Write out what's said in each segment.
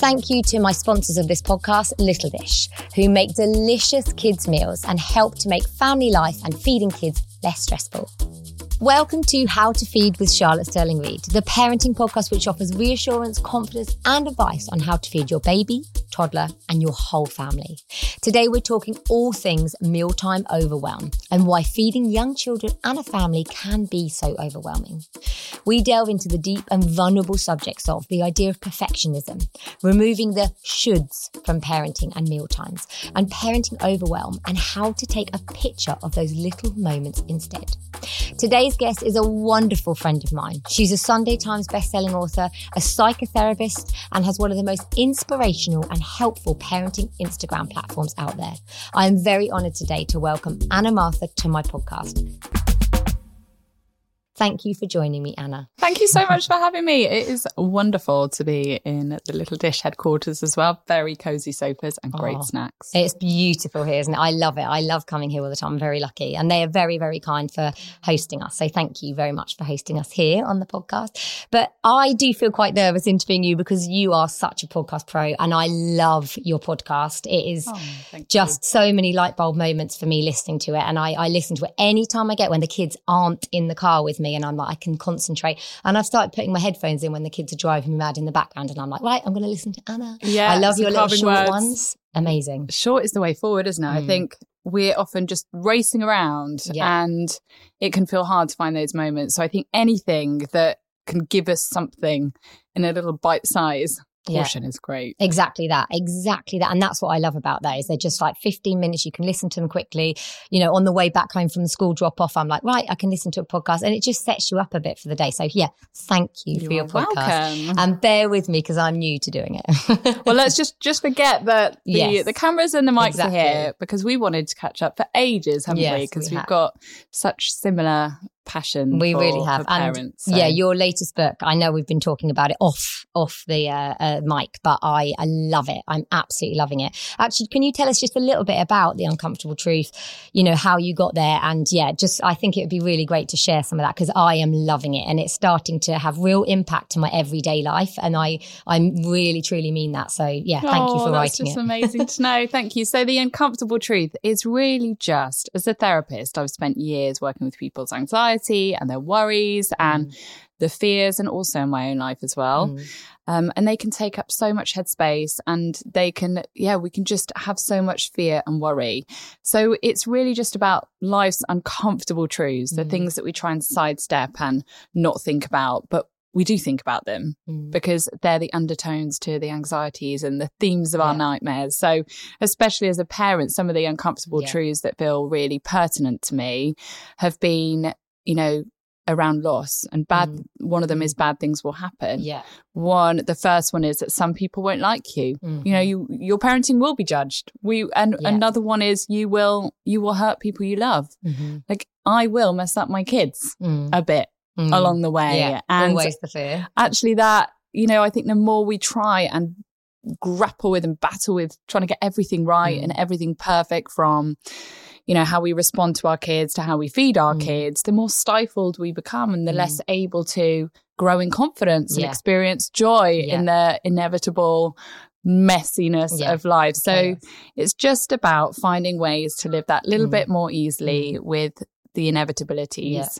thank you to my sponsors of this podcast, Little Dish, who make delicious kids' meals and help to make family life and feeding kids less stressful. Welcome to How to Feed with Charlotte Sterling Reid, the parenting podcast which offers reassurance, confidence and advice on how to feed your baby, toddler and your whole family. Today we're talking all things mealtime overwhelm and why feeding young children and a family can be so overwhelming. We delve into the deep and vulnerable subjects of the idea of perfectionism, removing the shoulds from parenting and mealtimes, and parenting overwhelm and how to take a picture of those little moments instead. Today's guest is a wonderful friend of mine. She's a Sunday Times bestselling author, a psychotherapist, and has one of the most inspirational and helpful parenting Instagram platforms out there. I am very honoured today to welcome Anna Martha to my podcast. Thank you for joining me, Anna. Thank you so much for having me. It is wonderful to be in the Little Dish headquarters as well. Very cosy sofas and great snacks. It's beautiful here, isn't it? I love it. I love coming here all the time. I'm very lucky. And they are very, very kind for hosting us. So thank you very much for hosting us here on the podcast. But I do feel quite nervous interviewing you because you are such a podcast pro and I love your podcast. It is just so many light bulb moments for me listening to it. And I listen to it anytime I get when the kids aren't in the car with me and I'm like, I can concentrate. And I've started putting my headphones in when the kids are driving me mad in the background and I'm like, right, I'm going to listen to Anna. Yeah, I love your little short ones. Amazing. Short is the way forward, isn't it? I think we're often just racing around and it can feel hard to find those moments. So I think anything that can give us something in a little bite size portion is great. Exactly that. And that's what I love about those. They're just like 15 minutes. You can listen to them quickly. You know, on the way back home from the school drop off, I'm like, right, I can listen to a podcast and it just sets you up a bit for the day. So yeah, thank you for your podcast. Welcome. And bear with me because I'm new to doing it. Well, let's just forget that the cameras and the mics are here because we wanted to catch up for ages, haven't we? Because we've got such similar passion we for, really have for parents. And your latest book, I know we've been talking about it off the mic, but I love it. I'm absolutely loving it. Actually, can you tell us just a little bit about The Uncomfortable Truth, you know, how you got there? And I think it would be really great to share some of that because I am loving it and it's starting to have real impact to my everyday life and I really truly mean that. So thank you for writing it. That's just amazing to know. Thank you. So The Uncomfortable Truth is really just, as a therapist, I've spent years working with people's anxiety and their worries and the fears and also in my own life as well. And they can take up so much headspace and they can, we can just have so much fear and worry. So it's really just about life's uncomfortable truths, the things that we try and sidestep and not think about, but we do think about them because they're the undertones to the anxieties and the themes of our nightmares. So especially as a parent, some of the uncomfortable truths that feel really pertinent to me have been, you know, around loss and one of them is bad things will happen. The first one is that some people won't like you. You know, your parenting will be judged. Another one is you will hurt people you love. Like I will mess up my kids a bit along the way. And always the fear. Actually that, you know, I think the more we try and grapple with and battle with trying to get everything right and everything perfect from, you know, how we respond to our kids to how we feed our kids, the more stifled we become and the less able to grow in confidence and experience joy in the inevitable messiness of life. So it's just about finding ways to live that little bit more easily with the inevitabilities.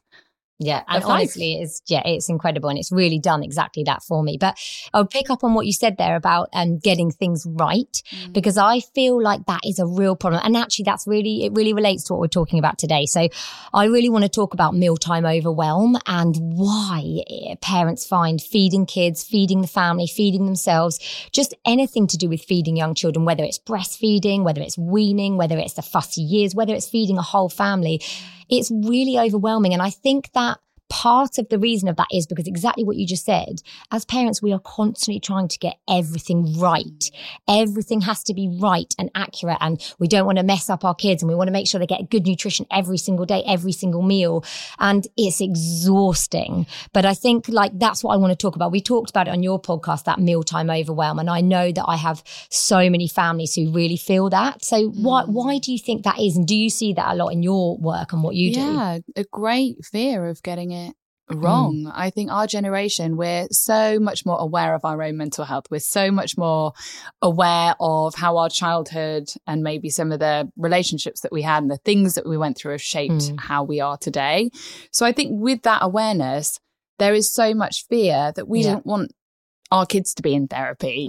And honestly, it's incredible and it's really done exactly that for me. But I'll pick up on what you said there about getting things right because I feel like that is a real problem. And actually, it really relates to what we're talking about today. So I really want to talk about mealtime overwhelm and why parents find feeding kids, feeding the family, feeding themselves, just anything to do with feeding young children, whether it's breastfeeding, whether it's weaning, whether it's the fussy years, whether it's feeding a whole family. It's really overwhelming. And I think that part of the reason of that is because exactly what you just said, as parents, we are constantly trying to get everything right. Everything has to be right and accurate. And we don't want to mess up our kids and we want to make sure they get good nutrition every single day, every single meal. And it's exhausting. But I think that's what I want to talk about. We talked about it on your podcast, that mealtime overwhelm. And I know that I have so many families who really feel that. So why do you think that is? And do you see that a lot in your work and what you do? Yeah, a great fear of getting it wrong. I think our generation, we're so much more aware of our own mental health. We're so much more aware of how our childhood and maybe some of the relationships that we had and the things that we went through have shaped how we are today. So I think with that awareness, there is so much fear that we don't want our kids to be in therapy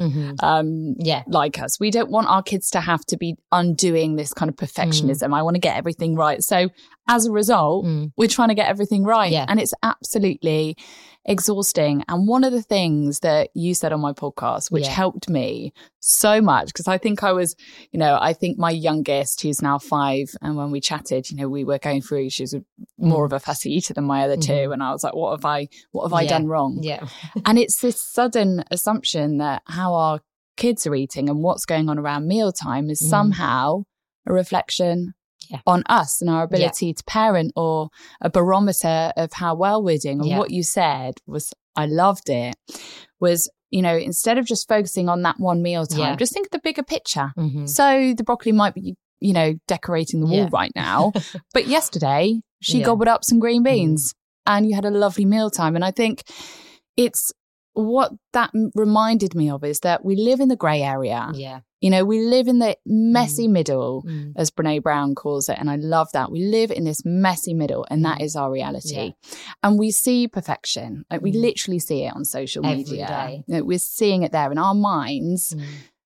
like us. We don't want our kids to have to be undoing this kind of perfectionism. I want to get everything right. So as a result, we're trying to get everything right. Yeah. And it's absolutely exhausting. And one of the things that you said on my podcast, which helped me so much, because I think I was, I think my youngest, who's now 5, and when we chatted, we were going through, she was more of a fussy eater than my other two. And I was like, what have I done wrong? Yeah. And it's this sudden assumption that how our kids are eating and what's going on around mealtime is somehow a reflection on us and our ability to parent, or a barometer of how well we're doing. And what you said was, I loved it, was, instead of just focusing on that one meal time, just think of the bigger picture. So the broccoli might be, decorating the wall right now, but yesterday she gobbled up some green beans and you had a lovely mealtime. And I think it's what that reminded me of is that we live in the grey area. Yeah. We live in the messy middle, as Brene Brown calls it. And I love that. We live in this messy middle, and that is our reality. Yeah. And we see perfection. Like we literally see it on social media. Every day. We're seeing it there, and our minds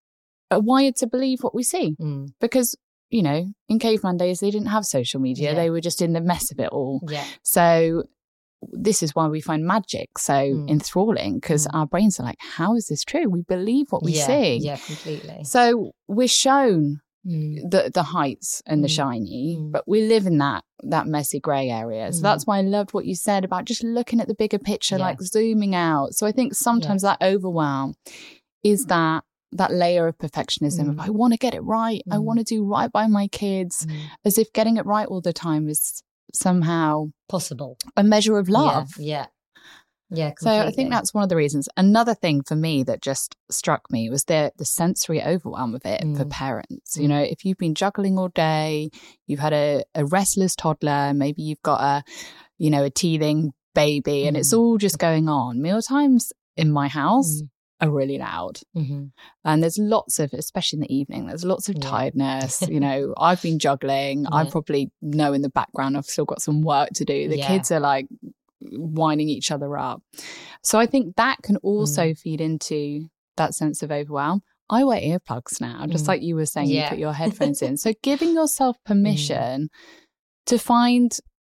are wired to believe what we see. Because, in caveman days, they didn't have social media. They were just in the mess of it all. Yeah. So this is why we find magic so enthralling, because our brains are like, how is this true? We believe what we see. Yeah, completely. So we're shown the heights and the shiny, but we live in that messy grey area. So that's why I loved what you said about just looking at the bigger picture, like zooming out. So I think sometimes that overwhelm is that layer of perfectionism of, I want to get it right. I want to do right by my kids, as if getting it right all the time is somehow possible, a measure of love. Yeah completely. So I think that's one of the reasons. Another thing for me that just struck me was the sensory overwhelm of it for parents. If you've been juggling all day, you've had a restless toddler, maybe you've got a teething baby, and it's all just going on. Mealtimes in my house are really loud. And there's lots of, especially in the evening, there's lots of tiredness. I've been juggling. I probably know in the background I've still got some work to do. The kids are like winding each other up. So I think that can also feed into that sense of overwhelm. I wear earplugs now, just like you were saying, you put your headphones in. So giving yourself permission to find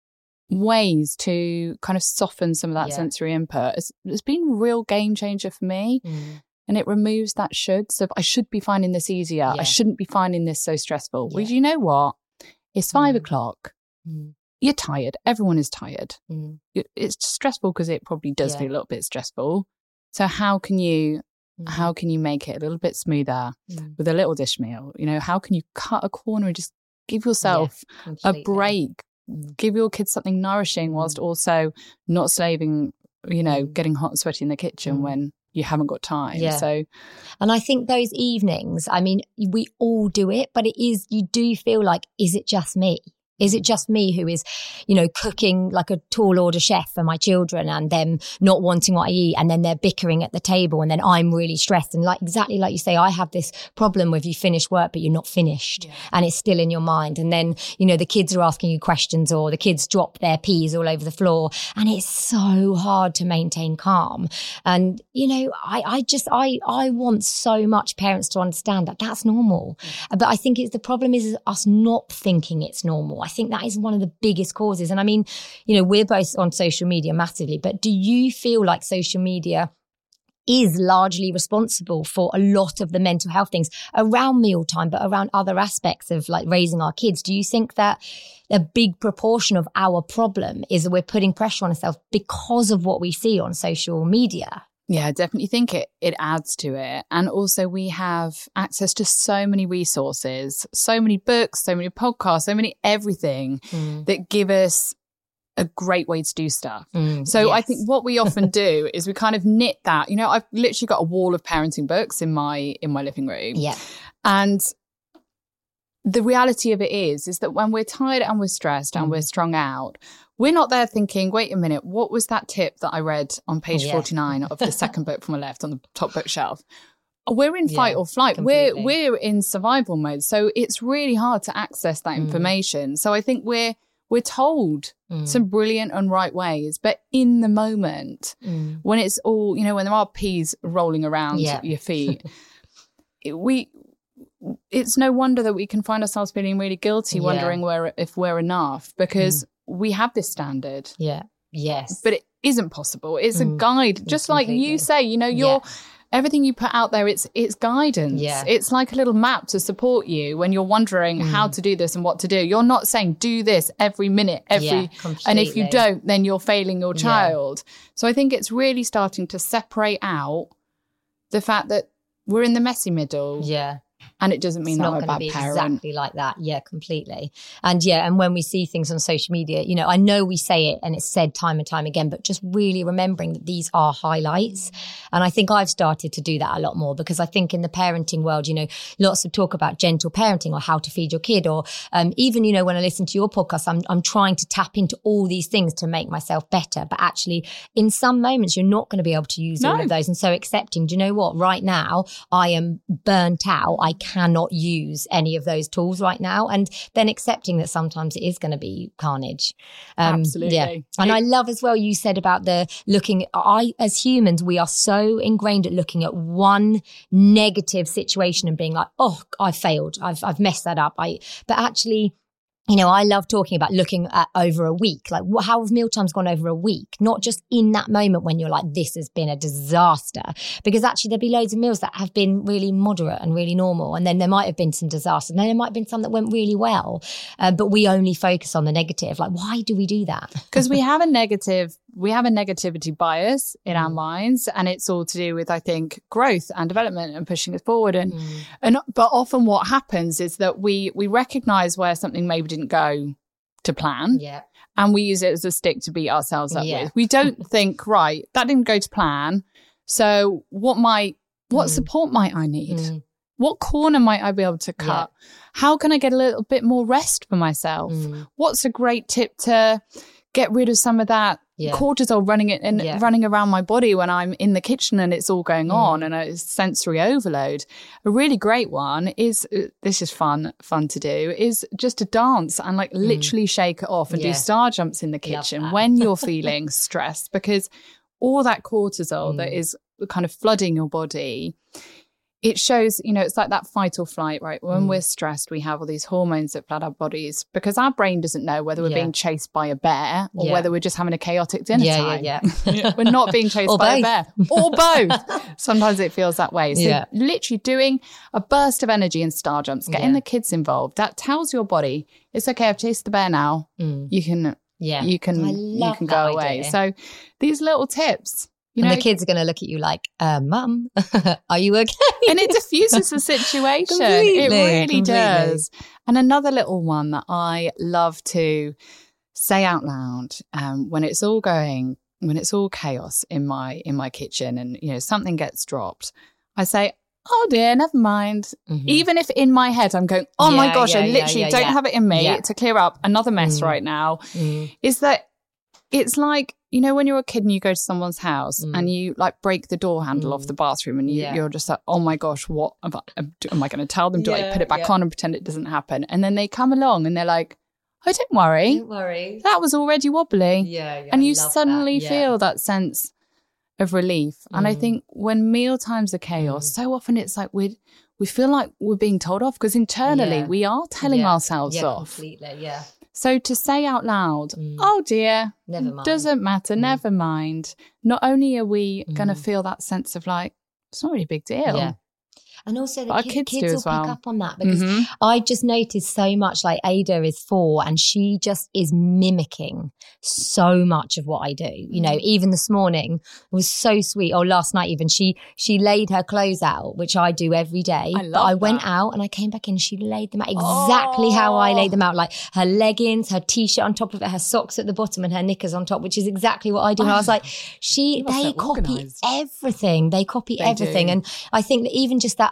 ways to kind of soften some of that sensory input has been a real game changer for me. And it removes that shoulds of, I should be finding this easier. I shouldn't be finding this so stressful. Well, you know what? It's 5 o'clock. You're tired. Everyone is tired. It's stressful because it probably does feel a little bit stressful. So how can you make it a little bit smoother with a little dish meal? How can you cut a corner and just give yourself a break? Give your kids something nourishing whilst also not slaving, getting hot and sweaty in the kitchen when you haven't got time. So, and I think those evenings, I mean, we all do it, but you do feel like, is it just me? Is it just me who is, cooking like a tall order chef for my children and them not wanting what I eat, and then they're bickering at the table, and then I'm really stressed? And exactly like you say, I have this problem with you finish work, but you're not finished and it's still in your mind. And then, the kids are asking you questions, or the kids drop their peas all over the floor, and it's so hard to maintain calm. And, I want so much parents to understand that that's normal. But I think the problem is us not thinking it's normal. I think that is one of the biggest causes. And I mean, we're both on social media massively, but do you feel like social media is largely responsible for a lot of the mental health things around mealtime, but around other aspects of like raising our kids? Do you think that a big proportion of our problem is that we're putting pressure on ourselves because of what we see on social media? Yeah, I definitely think it adds to it. And also we have access to so many resources, so many books, so many podcasts, so many everything that give us a great way to do stuff. So I think what we often do is we kind of knit that. I've literally got a wall of parenting books in my living room. Yeah. And the reality of it is that when we're tired and we're stressed and we're strung out, we're not there thinking, wait a minute, what was that tip that I read on page 49 of the second book from the left on the top bookshelf? We're in fight or flight. Completely. We're in survival mode. So it's really hard to access that information. So I think we're told some brilliant and right ways, but in the moment, when it's all, you know, when there are peas rolling around your feet, it's no wonder that we can find ourselves feeling really guilty, wondering if we're enough, because we have this standard. Yeah. Yes. But it isn't possible. It's a guide. Just like you say, you know, everything you put out there, it's guidance. Yeah. It's like a little map to support you when you're wondering how to do this and what to do. You're not saying do this every minute, and if you don't, then you're failing your child. So I think it's really starting to separate out the fact that we're in the messy middle. Yeah. And it doesn't mean that I'm a bad parent. Exactly like that. Yeah, completely. And when we see things on social media, you know, I know we say it and it's said time and time again, but just really remembering that these are highlights. And I think I've started to do that a lot more, because I think in the parenting world, you know, lots of talk about gentle parenting or how to feed your kid, or even, you know, when I listen to your podcast, I'm trying to tap into all these things to make myself better. But actually, in some moments, you're not going to be able to use all of those. And so accepting, do you know what? Right now, I am burnt out. I cannot use any of those tools right now, and then accepting that sometimes it is going to be carnage. Absolutely. Yeah. And I love as well you said about the looking, as humans, we are so ingrained at looking at one negative situation and being like, oh, I failed, I've messed that up. But actually, you know, I love talking about looking at over a week, like how have mealtimes gone over a week, not just in that moment when you're like, this has been a disaster, because actually there'll be loads of meals that have been really moderate and really normal. And then there might have been some disasters, and then there might have been some that went really well. But we only focus on the negative. Like, why do we do that? Because we have a negativity bias in our minds, and it's all to do with, I think, growth and development and pushing us forward. But often what happens is that we recognize where something maybe didn't go to plan, and we use it as a stick to beat ourselves up with. We don't think, right, that didn't go to plan, so what support might I need? What corner might I be able to cut? How can I get a little bit more rest for myself? What's a great tip to get rid of some of that cortisol running around my body when I'm in the kitchen and it's all going on, and it's sensory overload? A really great one is, this is fun to do, is just to dance and like literally shake it off and do star jumps in the kitchen when you're feeling stressed, because all that cortisol that is kind of flooding your body, it shows, you know, it's like that fight or flight, right? When we're stressed, we have all these hormones that flood our bodies, because our brain doesn't know whether we're being chased by a bear or whether we're just having a chaotic dinner time. We're not being chased by a bear, or both. Sometimes it feels that way. So literally doing a burst of energy and star jumps, getting the kids involved, that tells your body, it's okay, I've chased the bear now. You can go away. So these little tips. You know, and the kids are going to look at you like, Mum, are you okay? And it diffuses the situation. It really does. And another little one that I love to say out loud, when it's all chaos in my kitchen, and you know something gets dropped, I say, oh dear, never mind. Even if in my head I'm going, oh my gosh, I literally don't have it in me to clear up another mess right now, is that it's like, you know, when you're a kid and you go to someone's house and you like break the door handle off the bathroom, and you're just like, oh my gosh, what am I going to tell them? Do I put it back on and pretend it doesn't happen? And then they come along and they're like, oh, don't worry. That was already wobbly. And you suddenly feel that sense of relief. And I think when meal times are chaos, so often it's like we feel like we're being told off, because internally we are telling ourselves off. Completely, So to say out loud, oh dear, never mind. Doesn't matter, never mind. Not only are we going to feel that sense of like, it's not really a big deal. Yeah. And also the kids do will as well. pick up on that, because I just noticed so much, like Ada is 4 and she just is mimicking so much of what I do. You know, even this morning it was so sweet. Oh, last night even she laid her clothes out, which I do every day. I went out and I came back in and she laid them out exactly how I laid them out, like her leggings, her t-shirt on top of it, her socks at the bottom and her knickers on top, which is exactly what I do. And I was like, they copy everything. They copy everything. And I think that even just that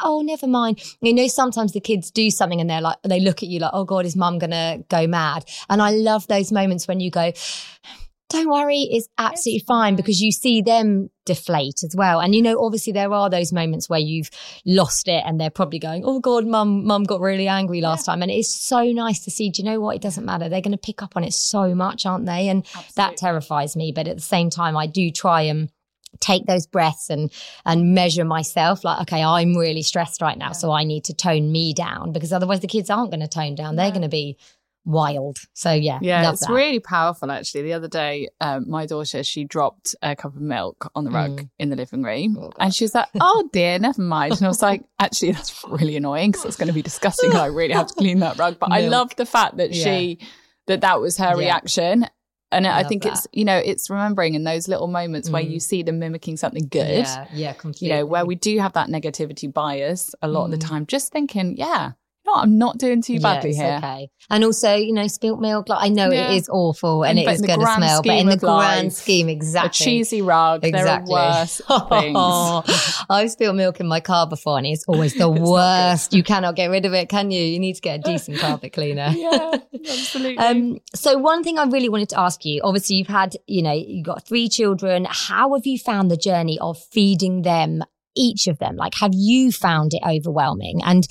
oh, never mind. You know, sometimes the kids do something and they're like, they look at you like, oh God, is mum going to go mad? And I love those moments when you go, don't worry, it's absolutely fine, because you see them deflate as well. And, you know, obviously there are those moments where you've lost it and they're probably going, oh God, mum got really angry last time. And it's so nice to see, do you know what? It doesn't matter. They're going to pick up on it so much, aren't they? And that terrifies me. But at the same time, I do try and take those breaths and measure myself, like, okay, I'm really stressed right now, so I need to tone me down, because otherwise the kids aren't going to tone down. They're going to be wild. So yeah, it's really powerful. Actually, the other day, my daughter, she dropped a cup of milk on the rug in the living room, and she was like, oh dear, never mind. And I was like, actually, that's really annoying, because it's going to be disgusting and I really have to clean that rug. But I love the fact that that was her reaction. And I think it's, you know, it's remembering in those little moments where you see them mimicking something good. Yeah, completely. You know, where we do have that negativity bias a lot of the time, just thinking, no, I'm not doing too badly here. Okay. And also, you know, spilt milk, like, I know it is awful and it is going to smell, but in the grand scheme, exactly. A cheesy rug, exactly. There are worse things. I've spilled milk in my car before and it's always the worst. You cannot get rid of it, can you? You need to get a decent carpet cleaner. Yeah, absolutely. So one thing I really wanted to ask you, obviously you've had, you know, you've got 3 children. How have you found the journey of feeding them, each of them? Like, have you found it overwhelming? And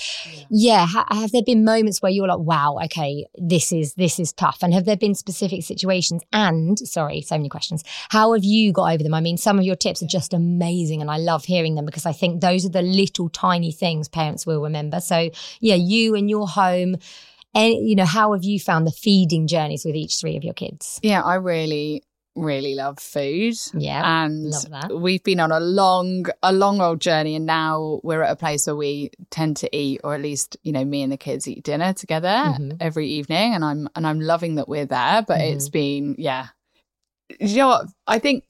have there been moments where you're like, wow, okay, this is tough? And have there been specific situations? And sorry, so many questions. How have you got over them? I mean, some of your tips are just amazing and I love hearing them, because I think those are the little tiny things parents will remember. So yeah, you and your home, and, you know, how have you found the feeding journeys with each 3 of your kids? Yeah, I really love food. Yeah, and love that. We've been on a long old journey, and now we're at a place where we tend to eat, or at least, you know, me and the kids eat dinner together every evening, and I'm loving that we're there. But it's been, you know what, I think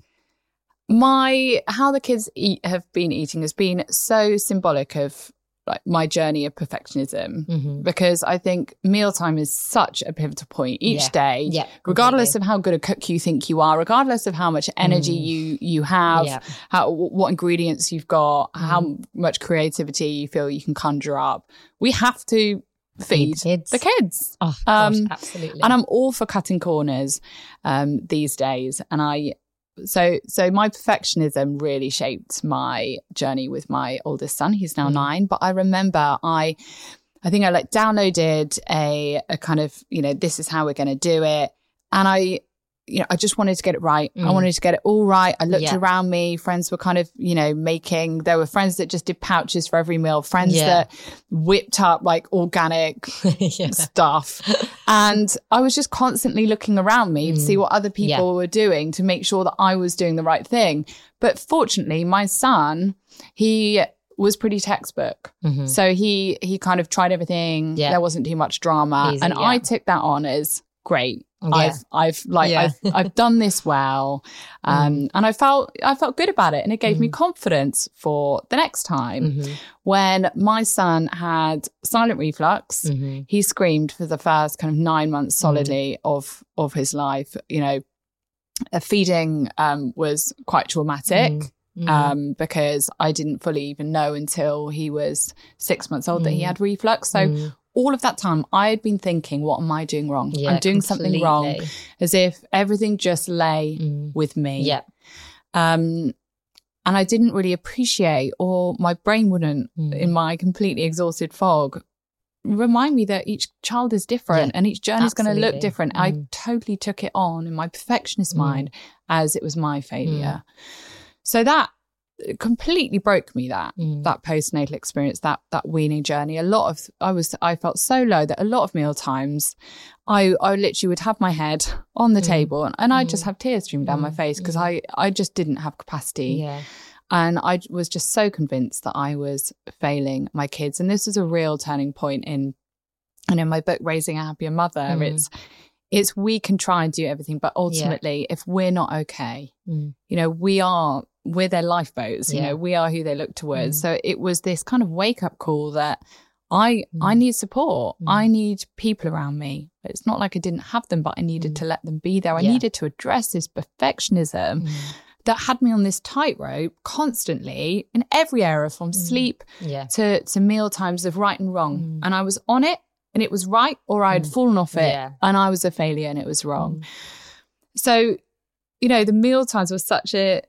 how the kids have been eating has been so symbolic of like my journey of perfectionism, because I think mealtime is such a pivotal point each day, regardless of how good a cook you think you are, regardless of how much energy you have, what ingredients you've got, how much creativity you feel you can conjure up. We have to feed the kids. Oh, gosh, absolutely. And I'm all for cutting corners these days. And So my perfectionism really shaped my journey with my oldest son. He's now 9, but I remember I think I like downloaded a kind of, you know, this is how we're going to do it. And I just wanted to get it right. I wanted to get it all right. I looked around me. Friends were kind of, you know, there were friends that just did pouches for every meal, friends that whipped up like organic stuff. And I was just constantly looking around me to see what other people were doing to make sure that I was doing the right thing. But fortunately, my son, he was pretty textbook. So he kind of tried everything. There wasn't too much drama. Easy, and I took that on as great. I've done this well. And I felt good about it. And it gave me confidence for the next time. When my son had silent reflux, he screamed for the first kind of 9 months solidly of his life. You know, feeding was quite traumatic. Because I didn't fully even know until he was 6 months old that he had reflux. So all of that time I had been thinking, what am I doing wrong? I'm doing something wrong, as if everything just lay with me. And I didn't really appreciate, or my brain wouldn't, in my completely exhausted fog, remind me that each child is different and each journey is going to look different. I totally took it on in my perfectionist mind as it was my failure. So that completely broke me, that postnatal experience, that weaning journey. I felt so low that a lot of meal times I literally would have my head on the table and I'd just have tears streaming down my face, because I just didn't have capacity. And I was just so convinced that I was failing my kids. And this is a real turning point in my book, Raising a Happier Mother. It's we can try and do everything, but ultimately if we're not okay, you know, we're their lifeboats, you know, we are who they look towards. So it was this kind of wake up call that I need support. I need people around me. It's not like I didn't have them, but I needed to let them be there. I needed to address this perfectionism that had me on this tightrope constantly in every area, from sleep to meal times, of right and wrong. And I was on it and it was right, or I had fallen off it and I was a failure and it was wrong. So, you know, the meal times was such a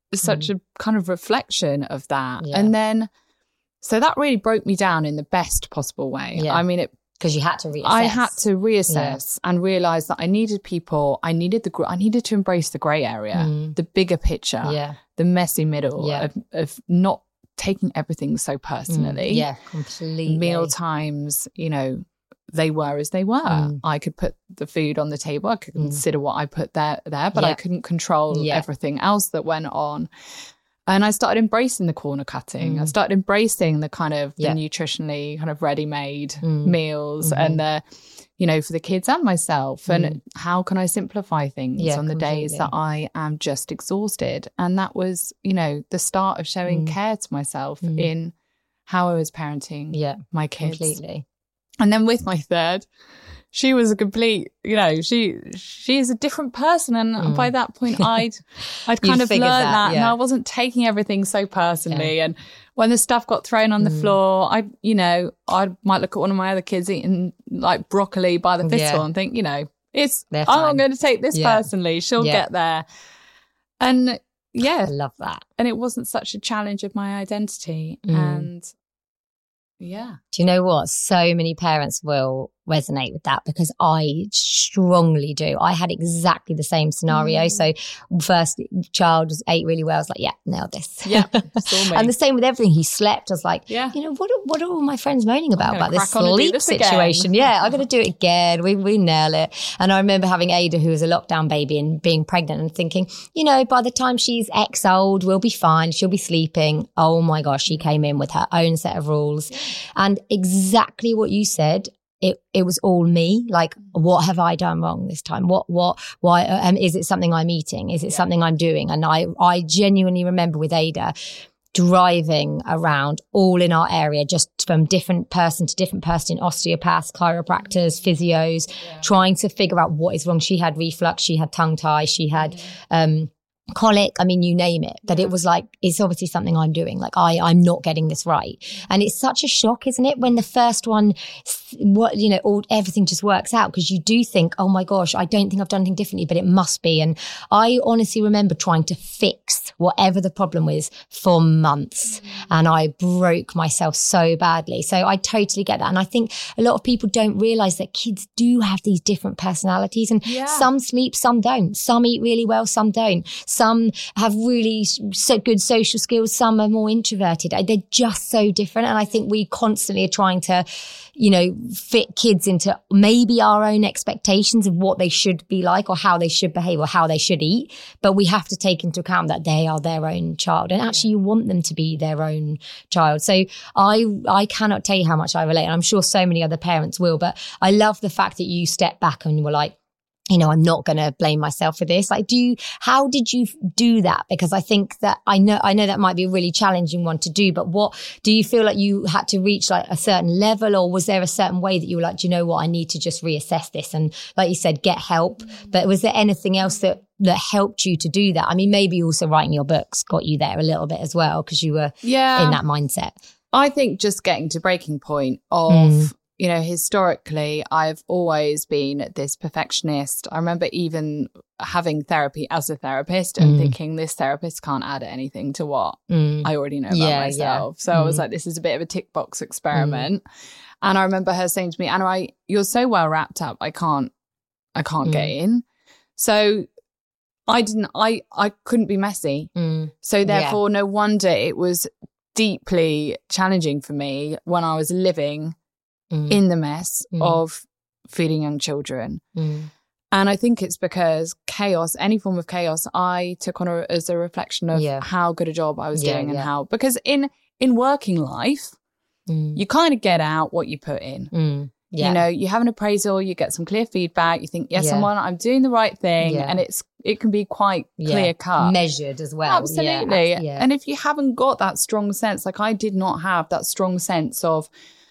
kind of reflection of that. And then, so that really broke me down in the best possible way. I mean, because you had to reassess. I had to reassess and realize that I needed people. I needed to embrace the grey area, the bigger picture, the messy middle of not taking everything so personally. Completely. Meal times, you know, they were as they were. I could put the food on the table. I could consider what I put there, but I couldn't control everything else that went on. And I started embracing the corner cutting. I started embracing the kind of the nutritionally kind of ready-made meals and the, you know, for the kids and myself. And how can I simplify things on the days that I am just exhausted? And that was, you know, the start of showing care to myself in how I was parenting my kids. Completely. And then with my third, she was a complete, you know, she is a different person. And by that point, I'd kind of learned that. And I wasn't taking everything so personally. And when the stuff got thrown on the floor, I might look at one of my other kids eating like broccoli by the fistful and think, you know, I'm not going to take this personally. She'll get there. And I love that. And it wasn't such a challenge of my identity. And do you know what? So many parents will resonate with that, because I strongly do. I had exactly the same scenario. So first child ate really well. I was like, nailed this. And the same with everything. He slept. I was like, you know, what are all my friends moaning about this sleep situation? I'm going to do it again. We nail it. And I remember having Ada, who was a lockdown baby, and being pregnant and thinking, you know, by the time she's X old, we'll be fine. She'll be sleeping. Oh my gosh, she came in with her own set of rules. And exactly what you said, it was all me. Like, what have I done wrong this time? Why, is it something I'm eating? Is it something I'm doing? And I genuinely remember with Ada driving around all in our area, just from different person to different person, osteopaths, chiropractors, physios, trying to figure out what is wrong. She had reflux, she had tongue tie, she had, colic, I mean, you name it. But it was like, it's obviously something I'm doing. Like, I'm not getting this right. And it's such a shock, isn't it? When the first one, everything just works out, because you do think, oh my gosh, I don't think I've done anything differently, but it must be. And I honestly remember trying to fix whatever the problem was for months. And I broke myself so badly. So I totally get that. And I think a lot of people don't realize that kids do have these different personalities, and some sleep, some don't. Some eat really well, some don't. Some have really good social skills. Some are more introverted. They're just so different. And I think we constantly are trying to, you know, fit kids into maybe our own expectations of what they should be like, or how they should behave, or how they should eat. But we have to take into account that they are their own child. And actually you want them to be their own child. So I cannot tell you how much I relate. And I'm sure so many other parents will. But I love the fact that you stepped back and you were like, you know, I'm not going to blame myself for this. Like, how did you do that? Because I think that I know that might be a really challenging one to do, but what do you feel like you had to reach, like a certain level, or was there a certain way that you were like, do you know what, I need to just reassess this? And like you said, get help. But was there anything else that helped you to do that? I mean, maybe also writing your books got you there a little bit as well, because you were in that mindset. I think just getting to breaking point of, you know, historically, I've always been this perfectionist. I remember even having therapy as a therapist and thinking, this therapist can't add anything to what I already know about myself. So I was like, this is a bit of a tick box experiment. And I remember her saying to me, Anna, you're so well wrapped up, I can't get in. So I couldn't be messy. So therefore, no wonder it was deeply challenging for me when I was living in the mess of feeding young children. And I think it's because chaos, any form of chaos, I took on as a reflection of how good a job I was doing, and how, because in working life, you kind of get out what you put in. You know, you have an appraisal, you get some clear feedback, you think, yes, I'm doing the right thing. And it can be quite clear cut. Measured as well. Absolutely. And if you haven't got that strong sense, like I did not have that strong sense of,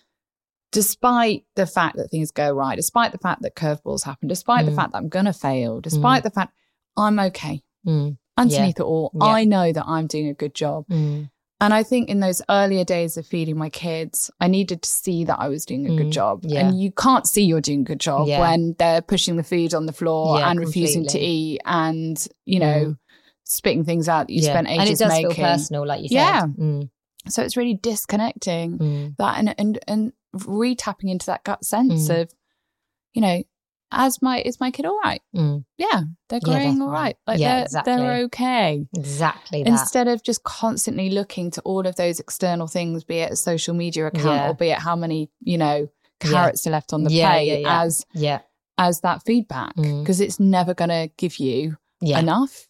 despite the fact that things go right, despite the fact that curveballs happen, despite the fact that I'm going to fail, despite the fact I'm okay. And underneath it all, I know that I'm doing a good job. And I think in those earlier days of feeding my kids, I needed to see that I was doing a good job. And you can't see you're doing a good job when they're pushing the food on the floor and refusing to eat and, you know, spitting things out that you spent ages making. And it does feel personal, like you said. Yeah. So it's really disconnecting that and re-tapping into that gut sense of, you know, is my kid all right? Yeah, they're growing all right. Like they're okay. Exactly that. Instead of just constantly looking to all of those external things, be it a social media account or be it how many, you know, carrots are left on the plate as that feedback, because it's never going to give you enough.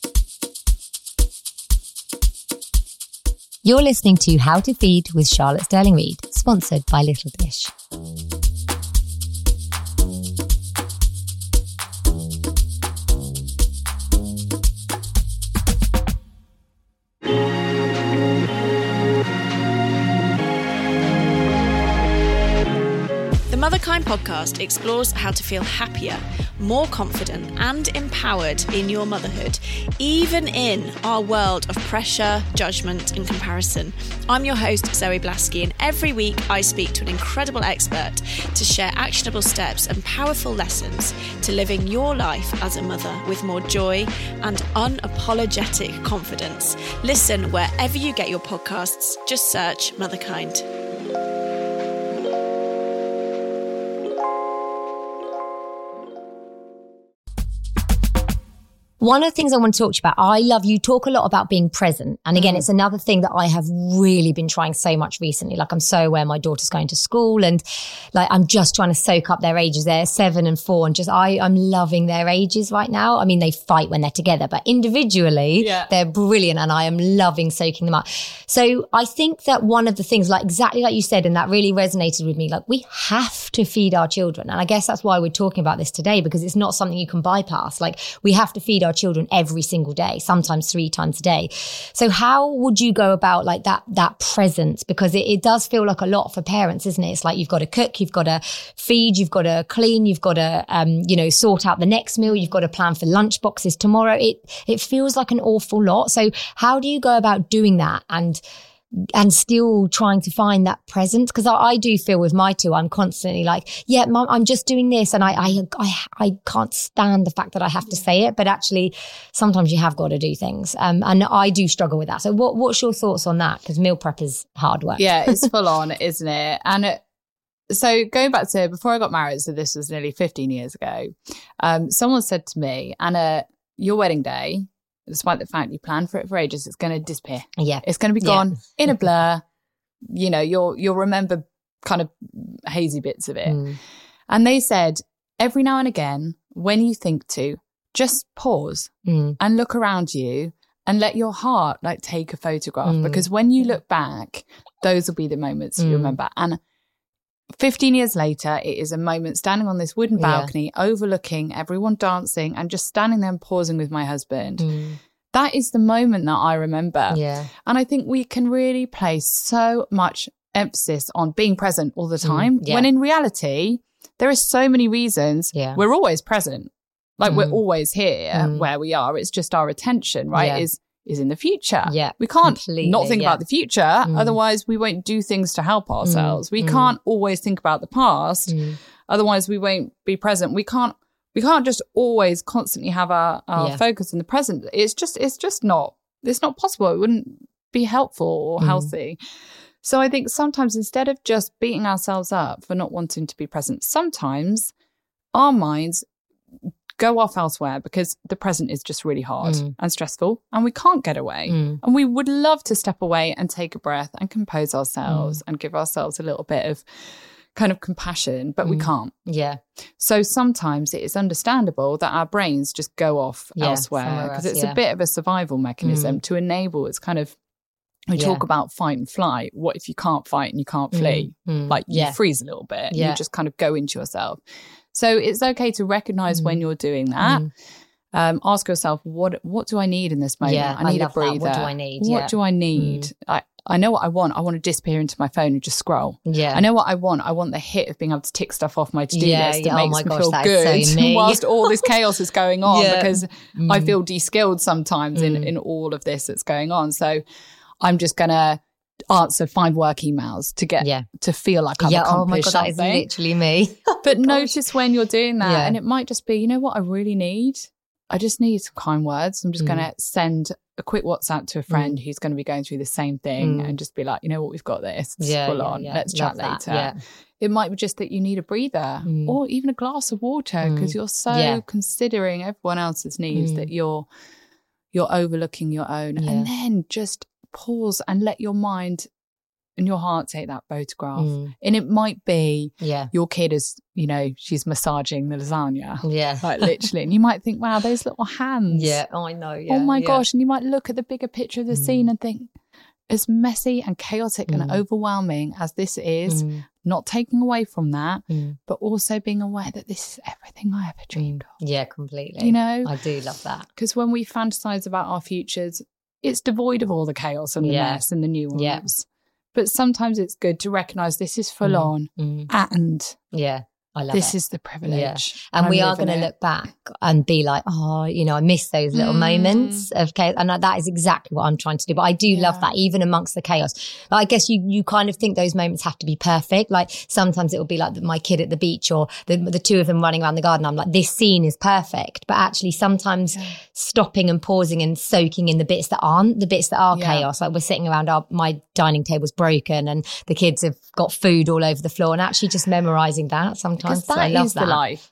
You're listening to How to Feed with Charlotte Sterling-Reid, sponsored by Little Dish. Motherkind podcast explores how to feel happier, more confident and empowered in your motherhood, even in our world of pressure, judgment and comparison. I'm your host, Zoe Blaski, and every week I speak to an incredible expert to share actionable steps and powerful lessons to living your life as a mother with more joy and unapologetic confidence. Listen wherever you get your podcasts. Just search Motherkind. One of the things I want to talk to you about, you talk a lot about being present. And again, it's another thing that I have really been trying so much recently. Like I'm so aware my daughter's going to school and like I'm just trying to soak up their ages. They're 7 and 4 and just I'm loving their ages right now. I mean, they fight when they're together, but individually they're brilliant and I am loving soaking them up. So I think that one of the things, like exactly like you said, and that really resonated with me, like we have to feed our children. And I guess that's why we're talking about this today, because it's not something you can bypass. Like we have to feed our children every single day, sometimes 3 times a day. So how would you go about like that presence? Because it does feel like a lot for parents, isn't it? It's like you've got to cook, you've got to feed, you've got to clean, you've got to sort out the next meal, you've got to plan for lunch boxes tomorrow. It feels like an awful lot. So how do you go about doing that and still trying to find that presence? Because I do feel with my 2, I'm constantly like, yeah, Mum, I'm just doing this. And I can't stand the fact that I have to say it, but actually sometimes you have got to do things. And I do struggle with that. So what's your thoughts on that? Because meal prep is hard work. Yeah, it's full on, isn't it? And so going back to before I got married, so this was nearly 15 years ago, someone said to me, Anna, your wedding day, despite the fact you planned for it for ages, it's going to disappear. Yeah. It's going to be gone in a blur. You know, you'll remember kind of hazy bits of it. And they said, every now and again, when you think to, just pause and look around you and let your heart like take a photograph. Because when you look back, those will be the moments you remember. And 15 years later, it is a moment standing on this wooden balcony, overlooking everyone dancing and just standing there and pausing with my husband. That is the moment that I remember. Yeah. And I think we can really place so much emphasis on being present all the time, when in reality, there are so many reasons we're always present. Like we're always here where we are. It's just our attention, right, is in the future. Yeah, we can't not think about the future. Otherwise, we won't do things to help ourselves. We can't always think about the past. Otherwise, we won't be present. We can't just always constantly have our focus in the present. It's not possible. It wouldn't be helpful or healthy. So I think sometimes instead of just beating ourselves up for not wanting to be present, sometimes our minds go off elsewhere because the present is just really hard and stressful and we can't get away. And we would love to step away and take a breath and compose ourselves and give ourselves a little bit of kind of compassion, but we can't. Yeah. So sometimes it is understandable that our brains just go off elsewhere because it's a bit of a survival mechanism to enable. It's kind of, we talk about fight and flight. What if you can't fight and you can't flee? Like you freeze a little bit. You just kind of go into yourself. So it's okay to recognize when you're doing that. Ask yourself, what do I need in this moment? I need a breather. What do I need? What do I need? I know what I want. I want to disappear into my phone and just scroll. Yeah. I know what I want. I want the hit of being able to tick stuff off my to-do list that makes me feel that good is so me. whilst all this chaos is going on because I feel de-skilled sometimes in all of this that's going on. So I'm just going to answer 5 work emails to get to feel like I've accomplished something. That is literally me. But notice when you're doing that, and it might just be, you know what I really need? I just need some kind words. I'm just going to send a quick WhatsApp to a friend who's going to be going through the same thing and just be like, you know what, we've got this. It's full on. Let's chat later. It might be just that you need a breather or even a glass of water because you're so considering everyone else's needs that you're overlooking your own. And then just pause and let your mind and your heart take that photograph. And it might be your kid is, you know, she's massaging the lasagna. Like literally. And you might think, wow, those little hands. Oh, I know. Oh my gosh. And you might look at the bigger picture of the scene and think, as messy and chaotic and overwhelming as this is, not taking away from that, but also being aware that this is everything I ever dreamed of. Yeah, completely. You know? I do love that. Because when we fantasize about our futures, it's devoid of all the chaos and the mess and the nuance. But sometimes it's good to recognise this is full on and I love this it. is the privilege. And we are going to look back and be like, oh, you know, I miss those little moments of chaos. And that is exactly what I'm trying to do. But I do love that, even amongst the chaos. But I guess you kind of think those moments have to be perfect. Like sometimes it will be like my kid at the beach or the two of them running around the garden. I'm like, this scene is perfect. But actually sometimes stopping and pausing and soaking in the bits that aren't, the bits that are chaos. Like we're sitting around, my dining table's broken and the kids have got food all over the floor, and actually just memorising that sometimes. That I love is the life.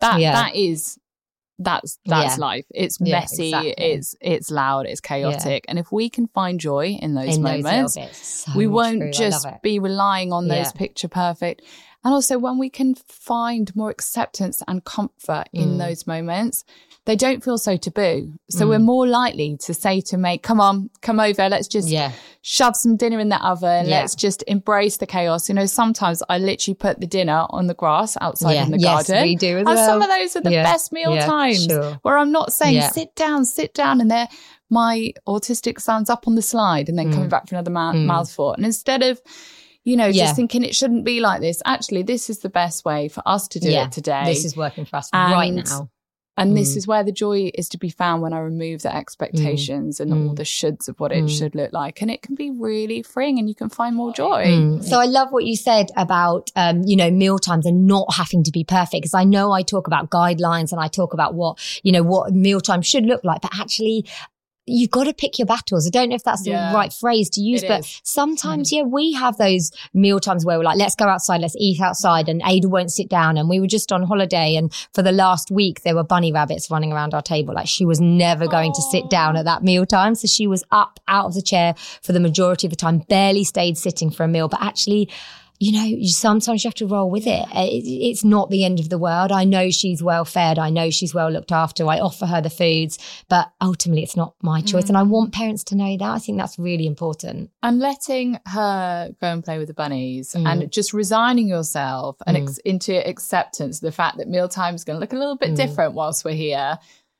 That's life. It's messy. It's loud. It's chaotic. And if we can find joy in those moments, we won't just be relying on those picture perfect. And also when we can find more acceptance and comfort in those moments, they don't feel so taboo. So we're more likely to say to mate, come over, let's just shove some dinner in the oven. Let's just embrace the chaos. You know, sometimes I literally put the dinner on the grass outside in the garden. Yes, we do as well. And some of those are the best meal times where I'm not saying sit down. And my autistic son's up on the slide and then coming back for another mouthful. And instead of, you know, just thinking it shouldn't be like this, actually, this is the best way for us to do it today. This is working for us right now. And this is where the joy is to be found when I remove the expectations and all the shoulds of what it should look like. And it can be really freeing and you can find more joy. So I love what you said about, you know, meal times and not having to be perfect. Because I know I talk about guidelines and I talk about what mealtime should look like, but actually you've got to pick your battles. I don't know if that's the right phrase to use, but sometimes, we have those meal times where we're like, let's go outside, let's eat outside, and Ada won't sit down. And we were just on holiday, and for the last week, there were bunny rabbits running around our table. Like she was never going to sit down at that meal time. So she was up out of the chair for the majority of the time, barely stayed sitting for a meal, but actually, you know, sometimes you have to roll with it. It's not the end of the world. I know she's well fed. I know she's well looked after. I offer her the foods, but ultimately it's not my choice. And I want parents to know that. I think that's really important. And letting her go and play with the bunnies and just resigning yourself and into acceptance of the fact that mealtime is going to look a little bit different whilst we're here.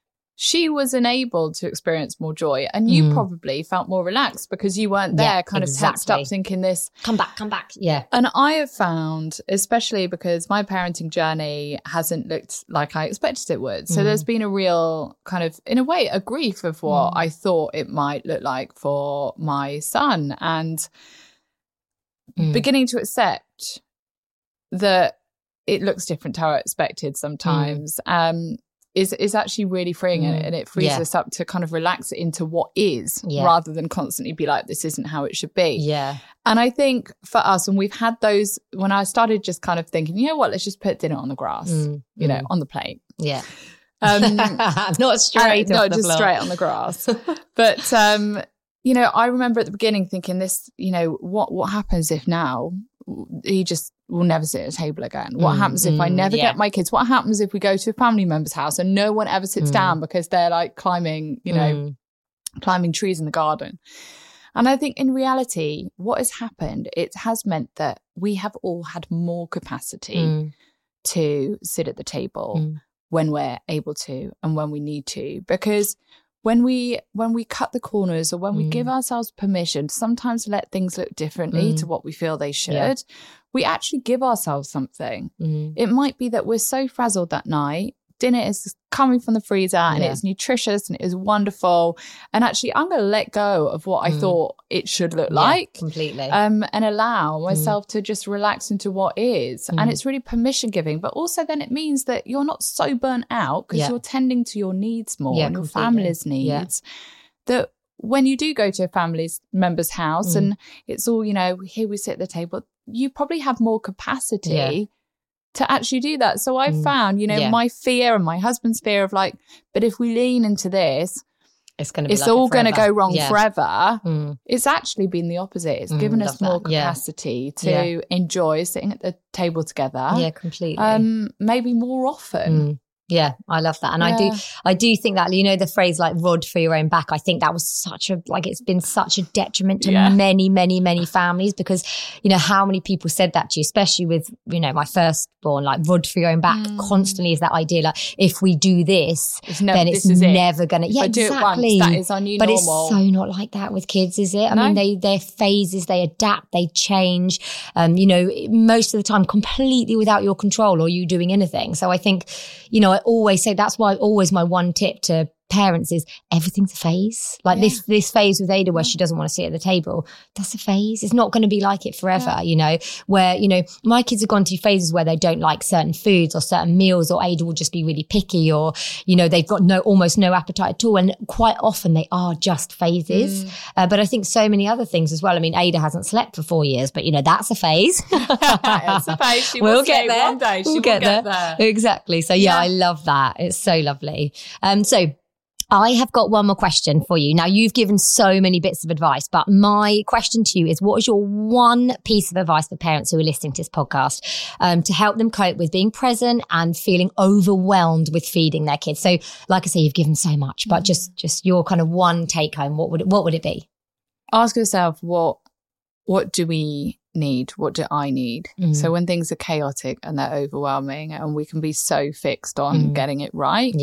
She was enabled to experience more joy, and you probably felt more relaxed because you weren't there kind of tensed up thinking this. Come back. Yeah. And I have found, especially because my parenting journey hasn't looked like I expected it would. So there's been a real kind of, in a way, a grief of what I thought it might look like for my son, and beginning to accept that it looks different to how I expected sometimes. Is actually really freeing and it frees us up to kind of relax it into what is rather than constantly be like, this isn't how it should be. Yeah. And I think for us, when we've had those, when I started just kind of thinking, you know what, let's just put dinner on the grass, you know, on the plate. Yeah. Not straight on the grass. But, you know, I remember at the beginning thinking this, you know, what happens if now he just will never sit at a table again? What happens if I never get my kids? What happens if we go to a family member's house and no one ever sits down because they're like climbing, you know, climbing trees in the garden? And I think in reality, what has happened, it has meant that we have all had more capacity to sit at the table when we're able to and when we need to, because when we cut the corners, or when we give ourselves permission to sometimes let things look differently to what we feel they should, we actually give ourselves something. It might be that we're so frazzled that night, dinner is coming from the freezer and it's nutritious and it is wonderful, and actually I'm going to let go of what I thought it should look like completely, and allow myself to just relax into what is. And it's really permission giving, but also then it means that you're not so burnt out because you're tending to your needs more and your family's needs, that when you do go to a family member's house and it's all, you know, here we sit at the table, you probably have more capacity to actually do that. So I've found, you know, my fear and my husband's fear of like, but if we lean into this, it's all going to go wrong forever. It's actually been the opposite. It's given us more capacity to enjoy sitting at the table together. Yeah, completely. Maybe more often. Yeah, I love that. And I do think that, you know, the phrase like rod for your own back, I think that was it's been such a detriment to many, many, many families, because, you know, how many people said that to you, especially with, you know, my firstborn, like rod for your own back constantly is that idea, like if we do this, then it's never going to, exactly. Once, that is our new but normal. It's so not like that with kids, is it? I mean, they're phases, they adapt, they change, you know, most of the time completely without your control or you doing anything. So I think, you know, I always say that's why always my one tip to parents is everything's a phase. Like this phase with Ada where she doesn't want to sit at the table, that's a phase. It's not going to be like it forever, you know, where, you know, my kids have gone through phases where they don't like certain foods or certain meals, or Ada will just be really picky, or, you know, they've got almost no appetite at all. And quite often they are just phases. But I think so many other things as well. I mean, Ada hasn't slept for 4 years, but, you know, that's a phase. It's a phase. She will get there. One day. She will get there. Exactly. So I love that. It's so lovely. So I have got one more question for you. Now, you've given so many bits of advice, but my question to you is, what is your one piece of advice for parents who are listening to this podcast to help them cope with being present and feeling overwhelmed with feeding their kids? So, like I say, you've given so much, but just your kind of one take home, what would it be? Ask yourself, what do we need? What do I need? So when things are chaotic and they're overwhelming and we can be so fixed on getting it right,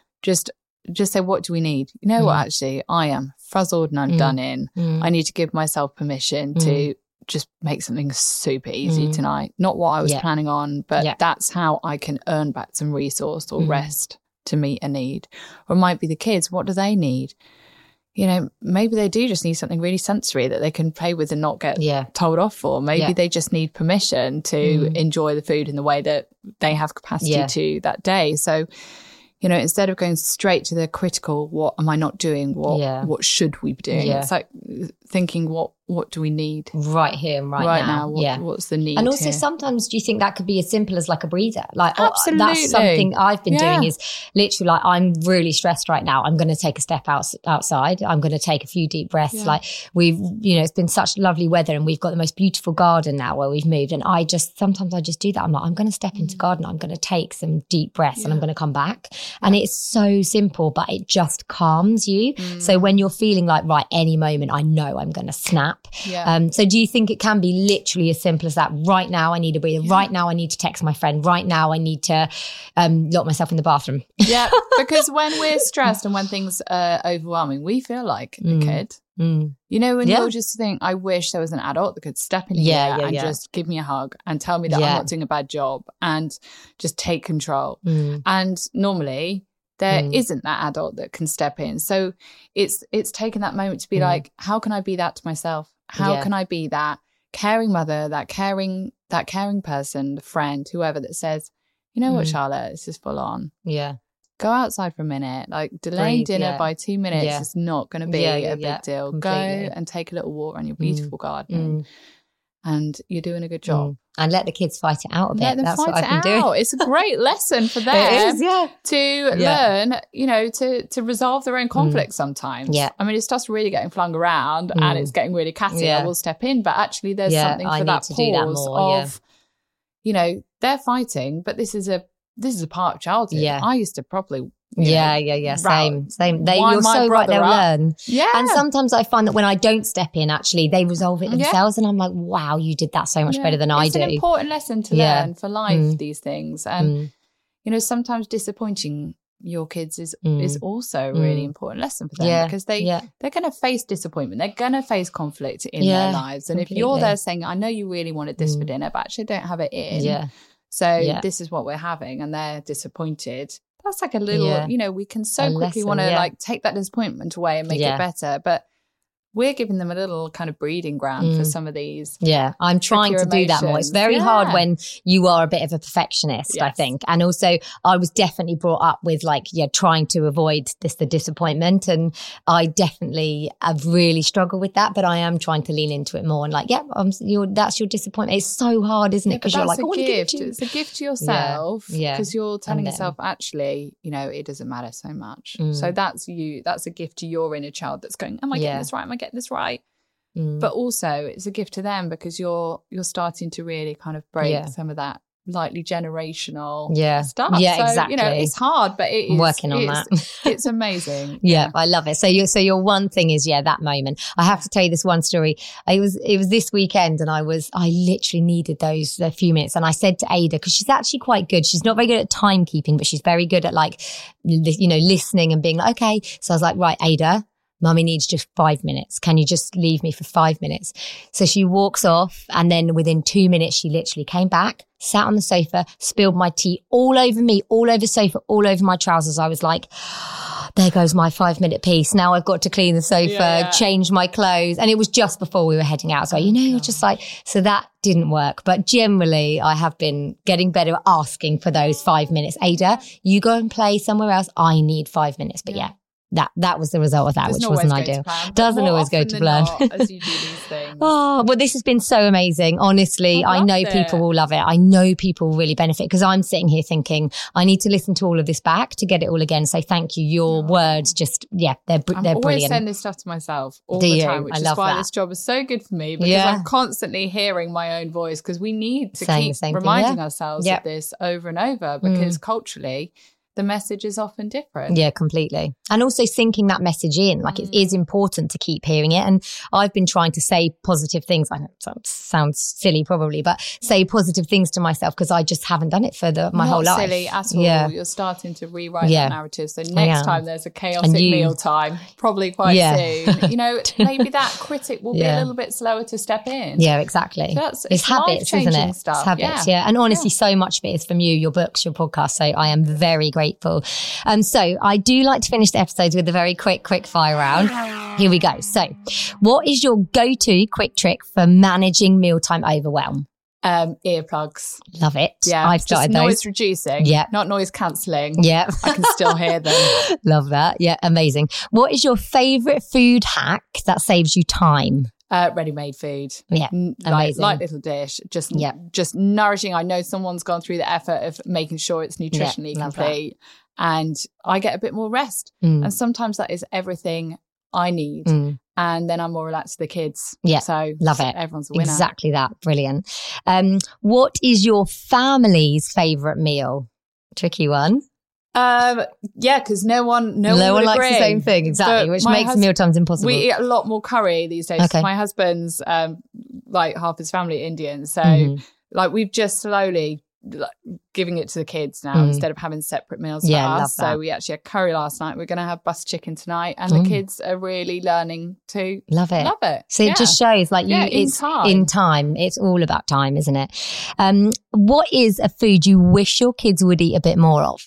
just say, what do we need? You know what, actually, I am frazzled and I'm done in. I need to give myself permission to just make something super easy tonight. Not what I was planning on, but that's how I can earn back some resource or rest to meet a need. Or it might be the kids. What do they need? You know, maybe they do just need something really sensory that they can play with and not get told off for. Maybe they just need permission to enjoy the food in the way that they have capacity to that day. So, you know, instead of going straight to the critical, what am I not doing? What should we be doing? It's like thinking, what do we need right here and right now? What's the need? And also, sometimes do you think that could be as simple as like a breather? Like, absolutely, that's something I've been doing. Is literally like, I'm really stressed right now. I'm going to take a step outside. I'm going to take a few deep breaths. Like we've, you know, it's been such lovely weather and we've got the most beautiful garden now where we've moved. And sometimes I just do that. I'm like, I'm going to step into garden. I'm going to take some deep breaths and I'm going to come back. And it's so simple, but it just calms you. So when you're feeling like, right, any moment, I know I'm going to snap. So do you think it can be literally as simple as that? Right now I need a breather. Right now I need to text my friend. Right now I need to lock myself in the bathroom. Because when we're stressed and when things are overwhelming, we feel like a kid. You know, when you'll just think, I wish there was an adult that could step in here and just give me a hug and tell me that I'm not doing a bad job and just take control. And normally there isn't that adult that can step in. So it's taken that moment to be like, how can I be that to myself? How can I be that caring mother, that caring person, the friend, whoever that says, you know what, Charlotte, this is full on. Go outside for a minute. Like, delaying dinner by 2 minutes is not going to be a big deal. Completely. Go and take a little walk around your beautiful garden. And you're doing a good job. And let the kids fight it out a bit. Let them fight it out. It's a great lesson for them to learn, you know, to resolve their own conflicts sometimes. I mean, it's just really getting flung around and it's getting really catty. I will step in. But actually there's something for that pause of, you know, they're fighting, but this is a part of childhood. I used to probably... Same. You're so right, they'll learn. And sometimes I find that when I don't step in, actually, they resolve it themselves. And I'm like, wow, you did that so much better than I do. It's an important lesson to learn for life, these things. And, you know, sometimes disappointing your kids is also a really important lesson for them, because they're going to face disappointment. They're going to face conflict in their lives. And if you're there saying, I know you really wanted this for dinner, but actually don't have it in. So this is what we're having, and they're disappointed. That's like a little, you know, we can so quickly want to like take that disappointment away and make it better. But we're giving them a little kind of breeding ground for some of these. Yeah, I'm trying to do that more. It's very hard when you are a bit of a perfectionist, I think. And also I was definitely brought up with like, trying to avoid the disappointment. And I definitely have really struggled with that, but I am trying to lean into it more and like, that's your disappointment. It's so hard, isn't it? Because you're like, I want to give it to you. It's a gift to yourself, because you're telling yourself, actually, you know, it doesn't matter so much. So that's you. That's a gift to your inner child that's going, am I getting this right? Am I getting this right? But also it's a gift to them, because you're starting to really kind of break some of that lightly generational stuff. Exactly. You know, it's hard, but it is working on that. It's amazing. I love it. So your one thing is that moment. I have to tell you this one story. It was this weekend, and I literally needed those a few minutes, and I said to Ada, because she's actually quite good. She's not very good at timekeeping, but she's very good at like, you know, listening and being like, okay. So I was like, right, Ada, Mummy needs just 5 minutes. Can you just leave me for 5 minutes? So she walks off, and then within 2 minutes, she literally came back, sat on the sofa, spilled my tea all over me, all over the sofa, all over my trousers. I was like, there goes my 5 minute piece. Now I've got to clean the sofa, change my clothes. And it was just before we were heading out. So, you know, you're just like, so that didn't work. But generally, I have been getting better at asking for those 5 minutes. Ada, you go and play somewhere else. I need 5 minutes. But that was the result of that, which wasn't ideal. Doesn't always go to plan. As you do these things. Well, this has been so amazing. Honestly, I know people will love it. I know people will really benefit, because I'm sitting here thinking I need to listen to all of this back to get it all again. So thank you. Your words just, they're brilliant. I always send this stuff to myself all the time, which is why this job is so good for me, because I'm constantly hearing my own voice, because we need to keep reminding ourselves of this over and over, because culturally, the message is often different. Yeah, completely. And also sinking that message in, like it is important to keep hearing it. And I've been trying to say positive things. I know it sounds silly probably, but say positive things to myself, because I just haven't done it for my whole life. Not silly at all. Yeah. You're starting to rewrite that narrative. So next time there's a chaotic meal time, probably quite soon, you know, maybe that critic will be a little bit slower to step in. Yeah, exactly. So it's habits, isn't it? Stuff. It's habits, And honestly, so much of it is from you, your books, your podcast. So I am very grateful. So I do like to finish the episodes with a very quick fire round. Here we go. So what is your go-to quick trick for managing mealtime overwhelm? Earplugs. Love it. Yeah, I've started just those. Noise reducing. Yeah. Not noise cancelling. Yeah. I can still hear them. Love that. Yeah, amazing. What is your favourite food hack that saves you time? Ready-made food. Yeah, amazing. Light little dish, just nourishing. I know someone's gone through the effort of making sure it's nutritionally complete, and I get a bit more rest. And sometimes that is everything I need. And then I'm more relaxed with the kids. Yeah, so love it. Everyone's a winner. Exactly that. Brilliant. What is your family's favourite meal? Tricky one. Because no one likes the same thing, exactly, which makes mealtimes impossible. We eat a lot more curry these days. Okay. My husband's like half his family Indian, so like we've just slowly giving it to the kids now instead of having separate meals for us. So we actually had curry last night. We're going to have butter chicken tonight, and the kids are really learning to love it. So it just shows like it's in time. It's all about time, isn't it? What is a food you wish your kids would eat a bit more of?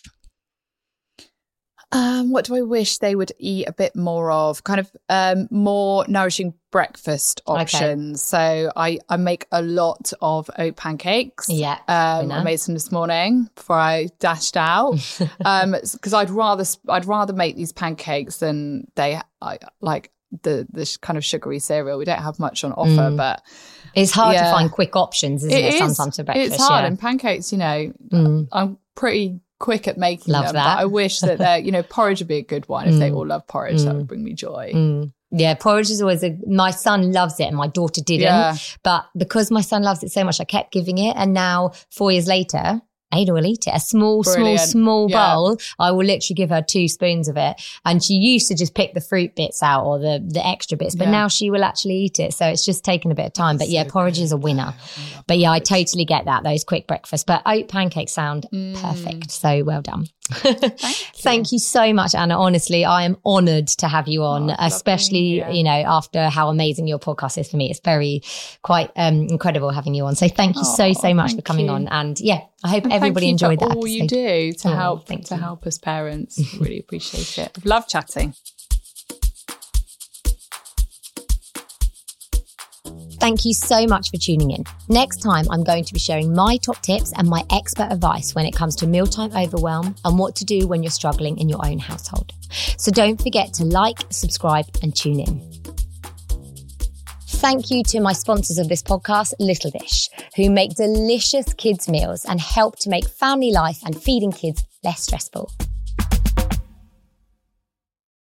What do I wish they would eat a bit more of? Kind of more nourishing breakfast options. Okay. So I make a lot of oat pancakes. Yeah, I made some this morning before I dashed out. Because I'd rather make these pancakes than like the kind of sugary cereal. We don't have much on offer, but it's hard to find quick options, isn't it? Sometimes for breakfast, it's hard. And pancakes, you know, I'm pretty quick at making them, but I wish that porridge would be a good one. If they all love porridge, that would bring me joy. Yeah, porridge is always my son loves it and my daughter didn't, but because my son loves it so much, I kept giving it, and now 4 years later Ada will eat it. A small bowl. I will literally give her 2 spoons of it. And she used to just pick the fruit bits out or the extra bits, but now she will actually eat it. So it's just taken a bit of time. But porridge is a winner. But I totally get that, those quick breakfasts. But oat pancakes sound perfect. So well done. Thank you so much, Anna. Honestly, I am honoured to have you on, especially, after how amazing your podcast is for me. It's quite incredible having you on. So thank you so much for coming on. And I hope everybody enjoyed that episode. All you do to help us parents. Really appreciate it. Love chatting. Thank you so much for tuning in. Next time, I'm going to be sharing my top tips and my expert advice when it comes to mealtime overwhelm and what to do when you're struggling in your own household. So don't forget to like, subscribe, and tune in. Thank you to my sponsors of this podcast, Little Dish, who make delicious kids' meals and help to make family life and feeding kids less stressful.